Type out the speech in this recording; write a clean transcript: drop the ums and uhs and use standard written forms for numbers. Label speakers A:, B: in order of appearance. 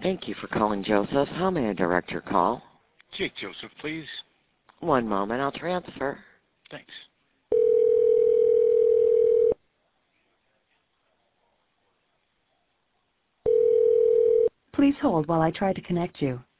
A: Thank you for calling Joseph. How may I direct your call?
B: Jake Joseph, please.
A: One moment, I'll transfer.
B: Thanks.
C: Please hold while I try to connect you.